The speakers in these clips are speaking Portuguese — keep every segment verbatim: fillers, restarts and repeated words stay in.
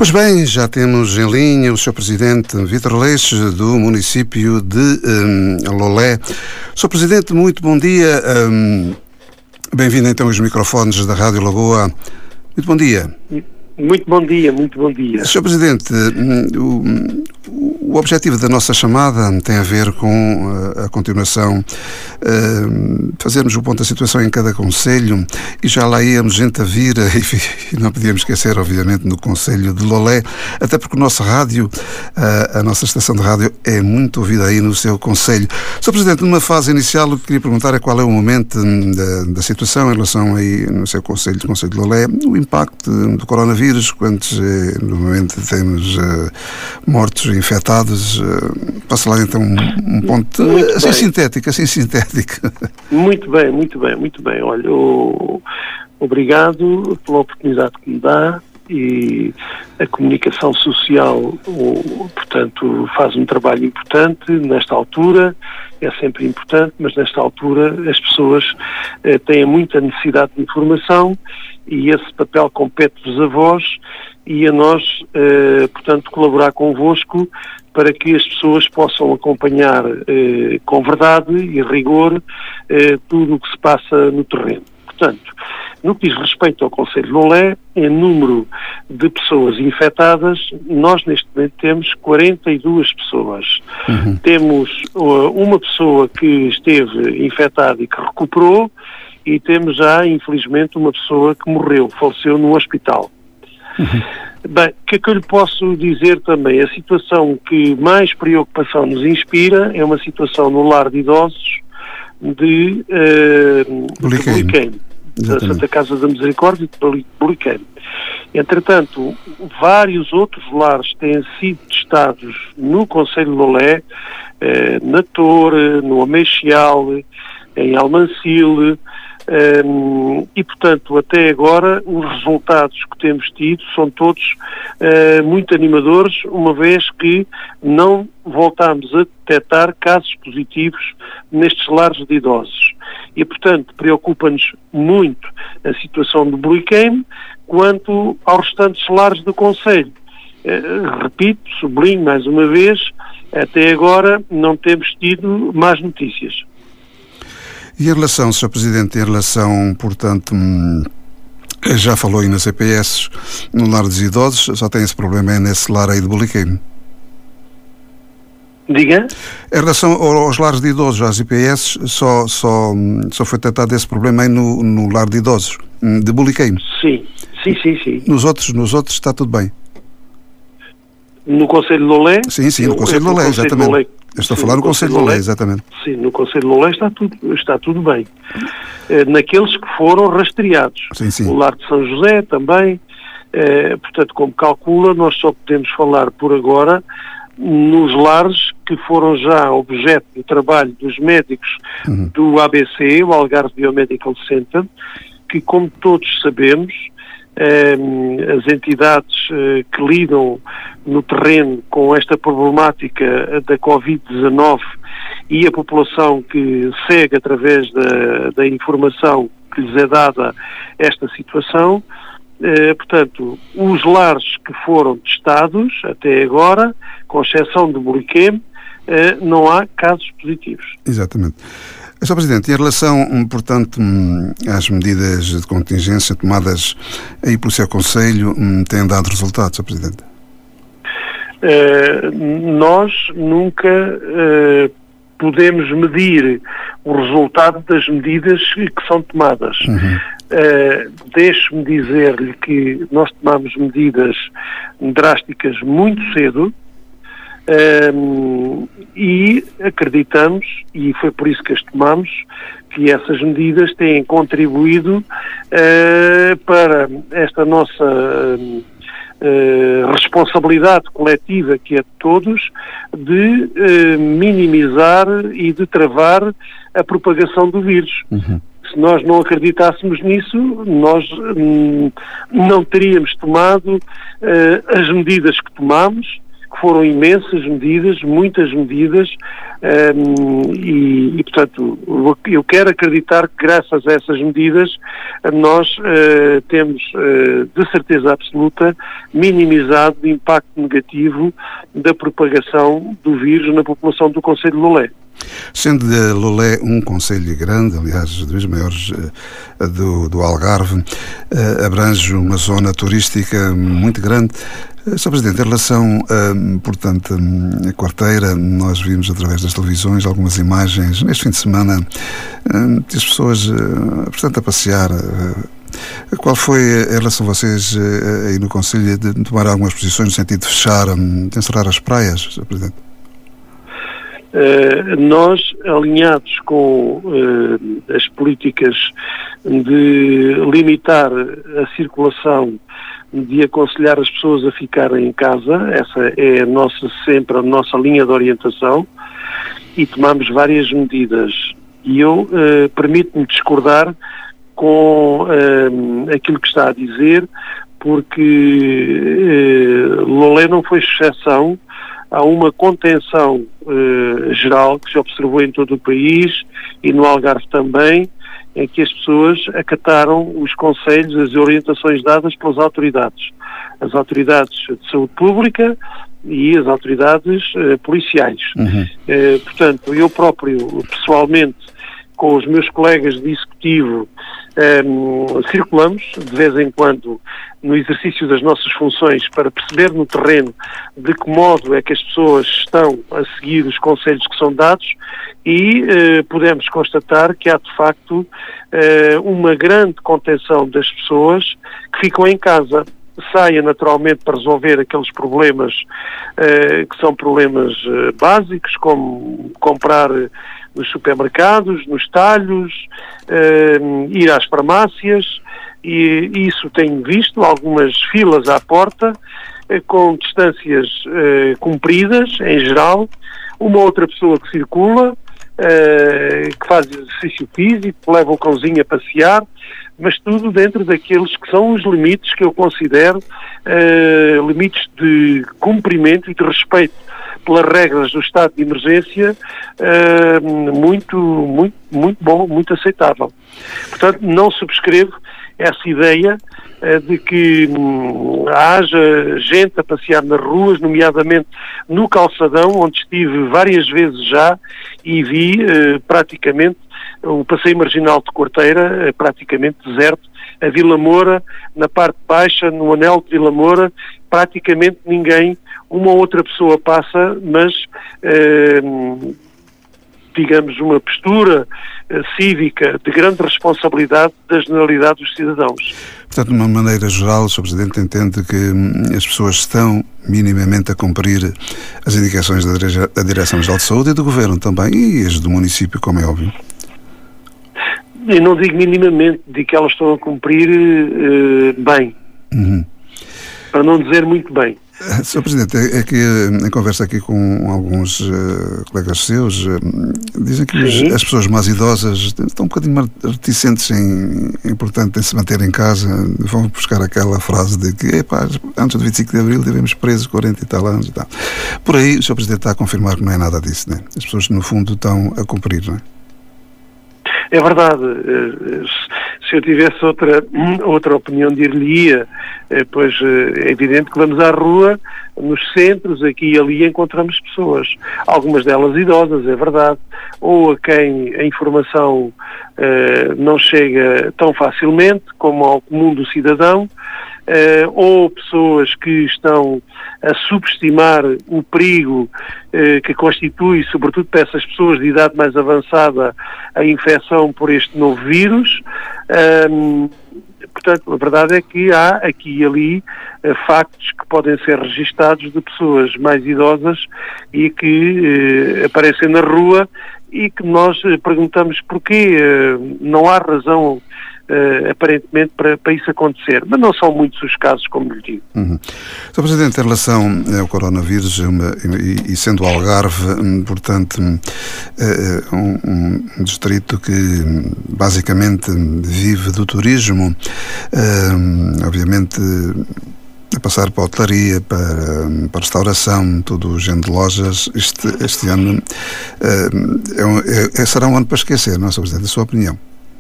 Pois bem, já temos em linha o senhor Presidente Vítor Leix, do município de um, Lolé. senhor Presidente, muito bom dia. Um, bem-vindo então aos microfones da Rádio Lagoa. Muito bom dia. Muito bom dia, muito bom dia. senhor Presidente, o, o objetivo da nossa chamada tem a ver com a, a continuação, uh, fazermos o ponto da situação em cada concelho, e já lá íamos gente a vir, e, e não podíamos esquecer, obviamente, no concelho de Lolé, até porque o nosso rádio, uh, a nossa estação de rádio, é muito ouvida aí no seu concelho. senhor Presidente, numa fase inicial, o que queria perguntar é qual é o momento da, da situação em relação aí no seu concelho, do concelho de Lolé, o impacto do coronavírus, quantos eh, no momento temos uh, mortos infectados. Uh, passa lá então um, um ponto muito assim bem. sintético, assim sintético. Muito bem, muito bem, muito bem. Olha, o... obrigado pela oportunidade que me dá, e a comunicação social, o, portanto, faz um trabalho importante nesta altura, é sempre importante, mas nesta altura as pessoas eh, têm muita necessidade de informação, e esse papel compete-vos a vós e a nós, eh, portanto, colaborar convosco para que as pessoas possam acompanhar eh, com verdade e rigor eh, tudo o que se passa no terreno. Portanto, no que diz respeito ao concelho de Lolé, em número de pessoas infectadas, nós neste momento temos quarenta e duas pessoas. Uhum. Temos uh, uma pessoa que esteve infectada e que recuperou, e temos já, infelizmente, uma pessoa que morreu, faleceu no hospital. Uhum. Bem, o que é que eu lhe posso dizer também? A situação que mais preocupação nos inspira é uma situação no lar de idosos de uh, Buliqueime, da Santa Casa da Misericórdia de Buliqueime. Entretanto, vários outros lares têm sido testados no concelho de Lolé, eh, na Torre, no Ameixal, em Almancil, Um, e, portanto, até agora os resultados que temos tido são todos uh, muito animadores, uma vez que não voltamos a detectar casos positivos nestes lares de idosos. E, portanto, preocupa-nos muito a situação do Buliqueime quanto aos restantes lares do concelho. Uh, repito, sublinho mais uma vez, até agora não temos tido más notícias. E em relação, senhor Presidente, em relação, portanto, já falou aí nas E P S, no lar dos idosos, só tem esse problema é nesse lar aí de Buliqueime? Diga? Em relação aos lares de idosos, às I P S, só, só, só foi tratado esse problema aí no, no lar de idosos, de Buliqueime? Sim, sim, sim, sim. Nos outros, nos outros está tudo bem? No concelho de Lolé? Sim, sim, no concelho de Lolé, exatamente. Lolé. Eu estou sim, a falar no concelho de Lolé, exatamente. Sim, no concelho de Lolé está tudo, está tudo bem. Eh, naqueles que foram rastreados. Sim, sim. O lar de São José também. Eh, portanto, como calcula, nós só podemos falar por agora nos lares que foram já objeto do trabalho dos médicos uhum. do A B C, o Algarve Biomedical Center, que, como todos sabemos, as entidades que lidam no terreno com esta problemática da covid dezanove e a população que segue através da, da informação que lhes é dada esta situação, eh, portanto, os lares que foram testados até agora, com exceção do Buliqueime, eh, não há casos positivos. Exatamente. senhor Presidente, em relação, portanto, às medidas de contingência tomadas aí pelo seu Conselho, têm dado resultados, senhor Presidente? Uh, nós nunca uh, podemos medir o resultado das medidas que são tomadas. Uhum. Uh, Deixe-me dizer-lhe que nós tomamos medidas drásticas muito cedo, Um, e acreditamos, e foi por isso que as tomamos, que essas medidas têm contribuído uh, para esta nossa uh, responsabilidade coletiva, que é de todos, de uh, minimizar e de travar a propagação do vírus. Uhum. Se nós não acreditássemos nisso, nós hum, não teríamos tomado uh, as medidas que tomamos, que foram imensas medidas, muitas medidas, um, e, e, portanto, eu quero acreditar que graças a essas medidas nós uh, temos, uh, de certeza absoluta, minimizado o impacto negativo da propagação do vírus na população do concelho de Lolé. Sendo de Lolé um concelho grande, aliás, dos maiores uh, do, do Algarve, uh, abrange uma zona turística muito grande. Uh, Senhor Presidente, em relação, uh, portanto, à quarteira, nós vimos através das televisões algumas imagens, neste fim de semana, uh, de as pessoas, uh, portanto, a passear. Uh, Qual foi a relação de vocês uh, aí no concelho de tomar algumas posições no sentido de fechar, um, de encerrar as praias, Senhor Presidente? Uh, nós, alinhados com uh, as políticas de limitar a circulação, de aconselhar as pessoas a ficarem em casa, essa é a nossa, sempre a nossa linha de orientação, e tomamos várias medidas. E eu uh, permito-me discordar com uh, aquilo que está a dizer, porque uh, Lolé não foi exceção. Há uma contenção uh, geral que se observou em todo o país e no Algarve também, em que as pessoas acataram os conselhos, as orientações dadas pelas autoridades. As autoridades de saúde pública e as autoridades uh, policiais. Uhum. Uh, portanto, eu próprio, pessoalmente, com os meus colegas de executivo, um, circulamos de vez em quando no exercício das nossas funções para perceber no terreno de que modo é que as pessoas estão a seguir os conselhos que são dados e uh, podemos constatar que há de facto uh, uma grande contenção das pessoas que ficam em casa. Saia naturalmente para resolver aqueles problemas uh, que são problemas uh, básicos, como comprar nos supermercados, nos talhos, uh, ir às farmácias, e isso tenho visto, algumas filas à porta, uh, com distâncias uh, cumpridas, em geral, uma outra pessoa que circula, uh, que faz exercício físico, que leva o cãozinho a passear, mas tudo dentro daqueles que são os limites que eu considero uh, limites de cumprimento e de respeito pelas regras do estado de emergência, uh, muito, muito, muito bom, muito aceitável. Portanto, não subscrevo essa ideia uh, de que um, haja gente a passear nas ruas, nomeadamente no calçadão, onde estive várias vezes já e vi uh, praticamente o passeio marginal de Quarteira, uh, praticamente deserto, a Vila Moura, na parte baixa, no anel de Vila Moura, praticamente ninguém, uma ou outra pessoa passa, mas, eh, digamos, uma postura eh, cívica de grande responsabilidade da generalidade dos cidadãos. Portanto, de uma maneira geral, o senhor Presidente entende que hum, as pessoas estão minimamente a cumprir as indicações da, dire- da Direção-Geral de Saúde e do Governo também, e as do município, como é óbvio. Eu não digo minimamente, digo que elas estão a cumprir eh, bem. Uhum. Para não dizer muito bem. senhor Presidente, é que em conversa aqui com alguns uh, colegas seus, uh, dizem que os, as pessoas mais idosas estão um bocadinho mais reticentes em, em, portanto, em se manter em casa. Vão buscar aquela frase de que, epá, antes do vinte e cinco de Abril devemos presos quarenta e tal anos e tal. Por aí, o senhor Presidente está a confirmar que não é nada disso, né? As pessoas, no fundo, estão a cumprir, não é? É verdade. Se eu tivesse outra, outra opinião, dir-lhe-ia, pois é evidente que vamos à rua, nos centros, aqui e ali, encontramos pessoas. Algumas delas idosas, é verdade, ou a quem a informação eh, não chega tão facilmente como ao comum do cidadão, Uh, ou pessoas que estão a subestimar o perigo uh, que constitui, sobretudo para essas pessoas de idade mais avançada, a infecção por este novo vírus. Um, portanto, a verdade é que há aqui e ali uh, factos que podem ser registados de pessoas mais idosas e que uh, aparecem na rua e que nós uh, perguntamos porquê. Uh, não há razão Uh, aparentemente para, para isso acontecer, mas não são muitos os casos, como lhe digo. Uhum. senhor Presidente, em relação ao coronavírus uma, e, e sendo o Algarve, portanto, uh, um, um distrito que basicamente vive do turismo, uh, obviamente a passar para a hotelaria, para, para a restauração, todo o género de lojas. Este, este ano uh, é um, é, será um ano para esquecer, não é, senhor Presidente? A sua opinião?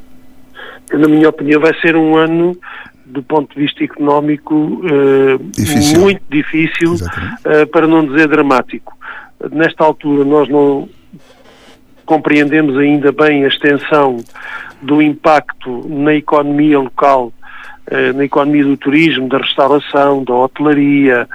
Na minha opinião, vai ser um ano, do ponto de vista económico, uh, difícil. muito difícil, uh, para não dizer dramático. Nesta altura, nós não compreendemos ainda bem a extensão do impacto na economia local, uh, na economia do turismo, da restauração, da hotelaria,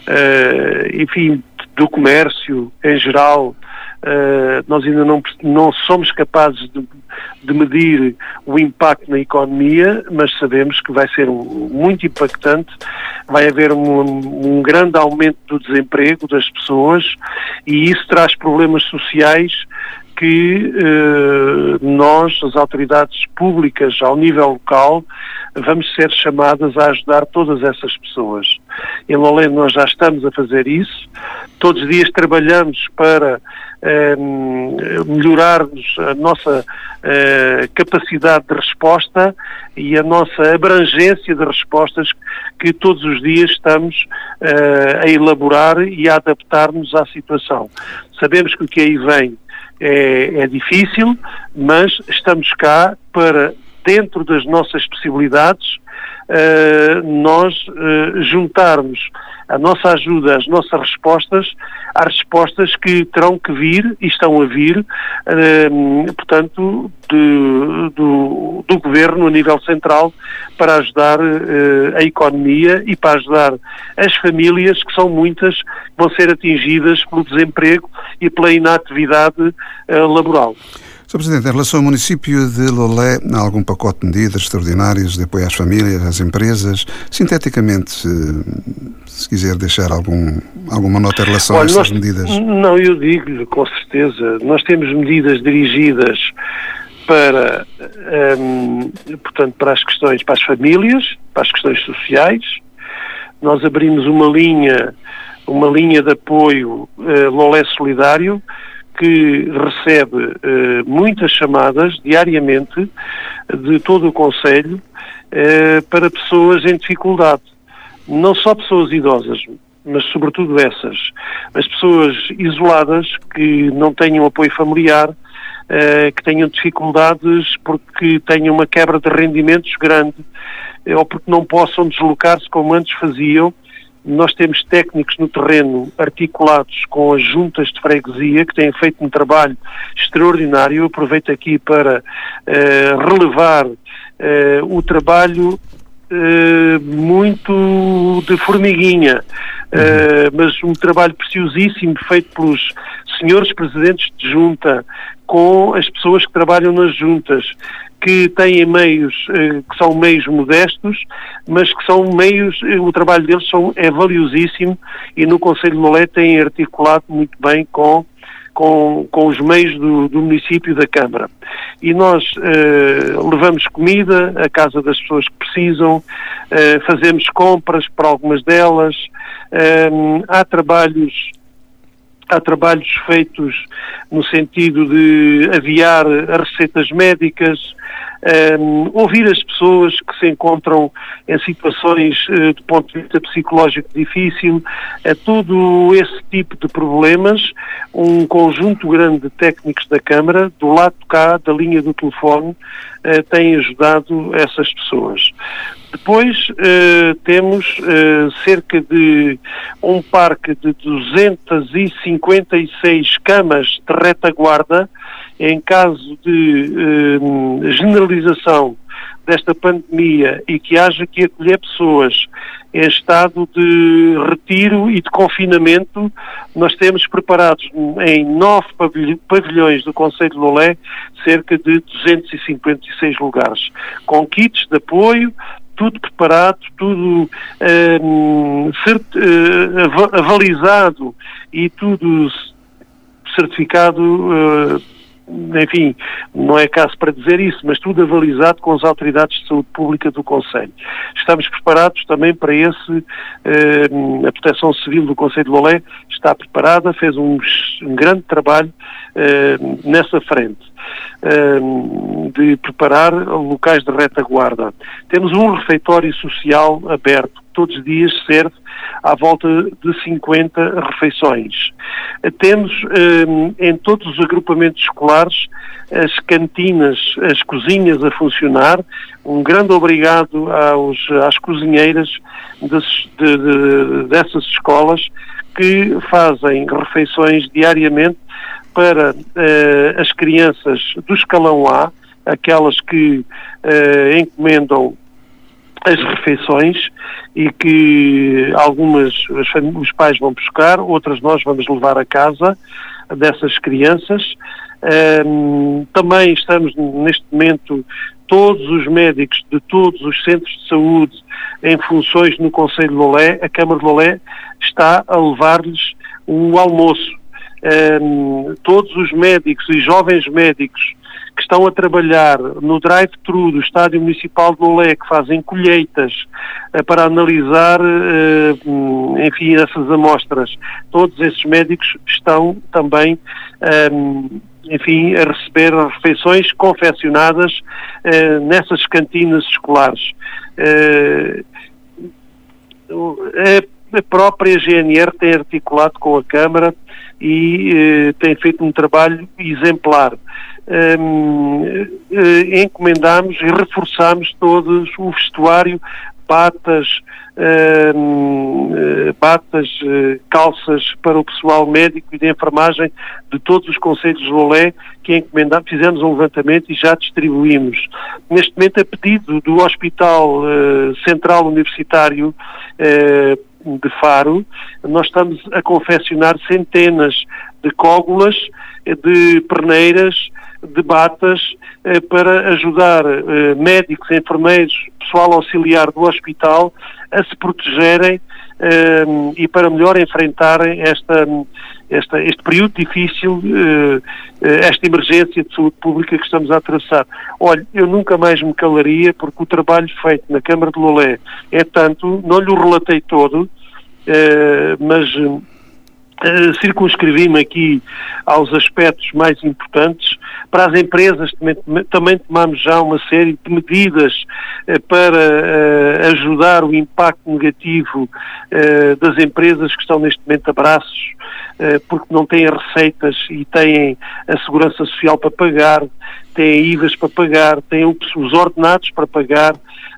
uh, enfim, do comércio em geral. Uh, nós ainda não, não somos capazes de, de medir o impacto na economia, mas sabemos que vai ser um, muito impactante. Vai haver um, um grande aumento do desemprego das pessoas e isso traz problemas sociais que uh, nós, as autoridades públicas ao nível local, vamos ser chamadas a ajudar todas essas pessoas. Em Lolé nós já estamos a fazer isso, todos os dias trabalhamos para um, melhorarmos a nossa uh, capacidade de resposta e a nossa abrangência de respostas que todos os dias estamos uh, a elaborar e a adaptar-nos à situação. Sabemos que o que aí vem É, é difícil, mas estamos cá para, dentro das nossas possibilidades, uh, nós uh, juntarmos a nossa ajuda, as nossas respostas, às respostas que terão que vir e estão a vir, uh, portanto, de, do, do Governo a nível central para ajudar uh, a economia e para ajudar as famílias, que são muitas, que vão ser atingidas pelo desemprego e pela inatividade uh, laboral. senhor Presidente, em relação ao município de Lolé, há algum pacote de medidas extraordinárias de apoio às famílias, às empresas? Sinteticamente, se, se quiser deixar algum, alguma nota em relação Olha, a estas nós, medidas. Não, eu digo-lhe, com certeza. Nós temos medidas dirigidas para, hum, portanto, para as questões, para as famílias, para as questões sociais. Nós abrimos uma linha, uma linha de apoio uh, Lolé Solidário, que recebe uh, muitas chamadas diariamente de todo o concelho uh, para pessoas em dificuldade. Não só pessoas idosas, mas sobretudo essas. As pessoas isoladas que não tenham apoio familiar, uh, que tenham dificuldades porque tenham uma quebra de rendimentos grande, uh, ou porque não possam deslocar-se como antes faziam. Nós temos técnicos no terreno articulados com as juntas de freguesia que têm feito um trabalho extraordinário. Eu aproveito aqui para uh, relevar uh, o trabalho uh, muito de formiguinha, uh, mas um trabalho preciosíssimo feito pelos senhores presidentes de junta com as pessoas que trabalham nas juntas, que têm meios, eh, que são meios modestos, mas que são meios, eh, o trabalho deles são, é valiosíssimo e no Concelho de Lolé têm articulado muito bem com, com, com os meios do, do município e da Câmara. E nós eh, levamos comida à casa das pessoas que precisam, eh, fazemos compras para algumas delas, eh, há trabalhos Há trabalhos feitos no sentido de aviar as receitas médicas, um, ouvir as pessoas que se encontram em situações uh, do ponto de vista psicológico difícil, a todo esse tipo de problemas, um conjunto grande de técnicos da Câmara, do lado de cá, da linha do telefone, uh, têm ajudado essas pessoas. Depois uh, temos uh, cerca de um parque de duzentas e cinquenta e seis camas de retaguarda em caso de uh, generalização desta pandemia e que haja que acolher pessoas em estado de retiro e de confinamento. Nós temos preparados em nove pavilhões do Concelho de Lolé cerca de duzentos e cinquenta e seis lugares, com kits de apoio, tudo preparado, tudo um, cert, uh, avalizado e tudo certificado, uh, enfim, não é caso para dizer isso, mas tudo avalizado com as autoridades de saúde pública do Concelho. Estamos preparados também para esse, uh, a Proteção Civil do Concelho de Lolé está preparada, fez um, um grande trabalho uh, nessa frente. De preparar locais de retaguarda. Temos um refeitório social aberto todos os dias serve à volta de cinquenta refeições. Temos eh, em todos os agrupamentos escolares as cantinas, as cozinhas a funcionar. Um grande obrigado aos, às cozinheiras das, de, de, dessas escolas que fazem refeições diariamente para eh, as crianças do escalão A, aquelas que eh, encomendam as refeições e que algumas os pais vão buscar, outras nós vamos levar a casa dessas crianças. Um, também estamos neste momento todos os médicos de todos os centros de saúde em funções no Concelho de Lolé. A Câmara de Lolé está a levar-lhes o almoço. Um, todos os médicos e jovens médicos que estão a trabalhar no drive-thru do Estádio Municipal de Lolé, que fazem colheitas uh, para analisar, uh, enfim, essas amostras, todos esses médicos estão também, um, enfim, a receber refeições confeccionadas uh, nessas cantinas escolares. Uh, a, a própria G N R tem articulado com a Câmara e uh, tem feito um trabalho exemplar. Um, uh, encomendámos e reforçámos todo o vestuário, batas, um, uh, batas, uh, calças para o pessoal médico e de enfermagem de todos os concelhos de Lolé, que encomendámos, fizemos um levantamento e já distribuímos. Neste momento, a pedido do Hospital uh, Central Universitário uh, de Faro, nós estamos a confeccionar centenas de cógulas, de perneiras, de batas, eh, para ajudar eh, médicos, enfermeiros, pessoal auxiliar do hospital a se protegerem eh, e para melhor enfrentarem esta, esta, este período difícil, eh, esta emergência de saúde pública que estamos a atravessar. Olha, eu nunca mais me calaria, porque o trabalho feito na Câmara de Lolé é tanto, não lhe o relatei todo, eh, mas... Uh, circunscrevi-me aqui aos aspectos mais importantes. Para as empresas também, também tomamos já uma série de medidas uh, para uh, ajudar o impacto negativo uh, das empresas que estão neste momento a braços, uh, porque não têm receitas e têm a segurança social para pagar, têm I V As para pagar, têm os ordenados para pagar.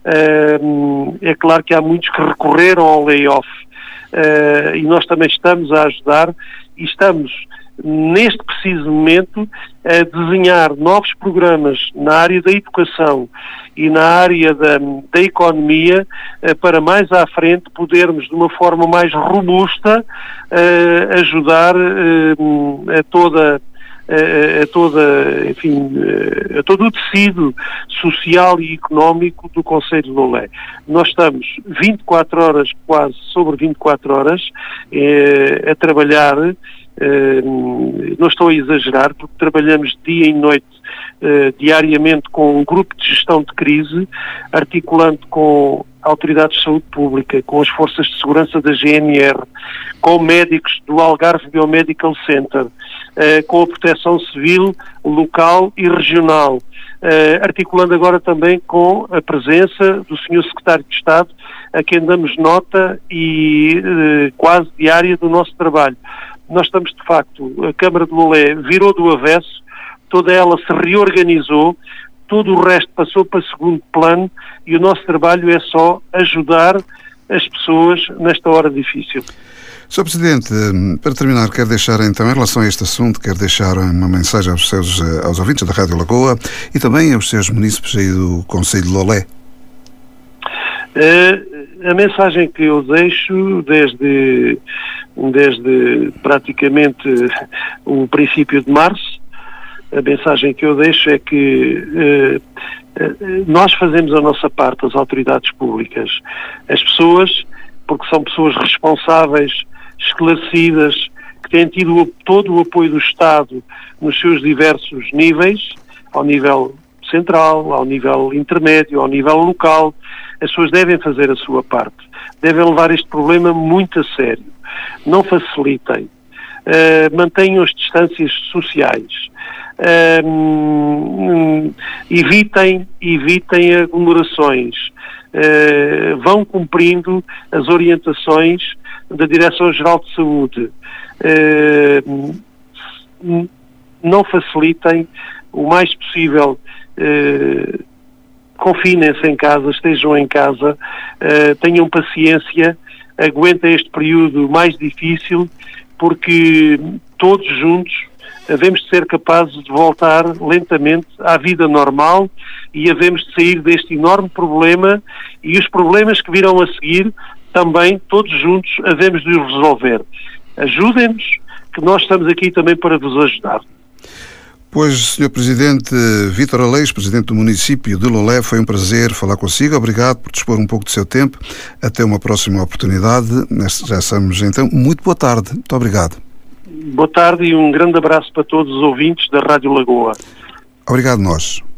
Uh, é claro que há muitos que recorreram ao layoff. Uh, e nós também estamos a ajudar e estamos, neste preciso momento, a desenhar novos programas na área da educação e na área da, da economia, uh, para mais à frente podermos, de uma forma mais robusta, uh, ajudar uh, a toda a, a toda, enfim, a todo o tecido social e económico do Concelho de Lolé. Nós estamos vinte e quatro horas, quase sobre vinte e quatro horas, eh, a trabalhar. Eh, não estou a exagerar, porque trabalhamos dia e noite, eh, diariamente, com um grupo de gestão de crise, articulando com autoridades de saúde pública, com as forças de segurança da G N R, com médicos do Algarve Biomedical Center, eh, com a proteção civil local e regional, eh, articulando agora também com a presença do senhor Secretário de Estado, a quem damos nota e eh, quase diária do nosso trabalho. Nós estamos, de facto, a Câmara de Lolé virou do avesso, toda ela se reorganizou, todo o resto passou para segundo plano e o nosso trabalho é só ajudar as pessoas nesta hora difícil. senhor Presidente, para terminar, quero deixar então, em relação a este assunto, quero deixar uma mensagem aos seus, aos ouvintes da Rádio Lagoa e também aos seus munícipes aí do Concelho de Lolé. Uh, a mensagem que eu deixo desde, desde praticamente o princípio de março, a mensagem que eu deixo é que uh, uh, nós fazemos a nossa parte, as autoridades públicas, as pessoas, porque são pessoas responsáveis, esclarecidas, que têm tido todo o apoio do Estado nos seus diversos níveis, ao nível central, ao nível intermédio, ao nível local. As pessoas devem fazer a sua parte, devem levar este problema muito a sério, não facilitem, uh, mantenham as distâncias sociais, uh, evitem, evitem aglomerações, uh, vão cumprindo as orientações da Direção-Geral de Saúde. Uh, não facilitem o mais possível, uh, confinem-se em casa, estejam em casa, uh, tenham paciência, aguentem este período mais difícil, porque todos juntos havemos de ser capazes de voltar lentamente à vida normal e havemos de sair deste enorme problema, e os problemas que virão a seguir também, todos juntos, havemos de os resolver. Ajudem-nos, que nós estamos aqui também para vos ajudar. Pois, senhor Presidente Vítor Aleixo, Presidente do município de Lolé, foi um prazer falar consigo. Obrigado por dispor um pouco do seu tempo. Até uma próxima oportunidade. Já estamos, então. Muito boa tarde. Muito obrigado. Boa tarde e um grande abraço para todos os ouvintes da Rádio Lagoa. Obrigado, nós.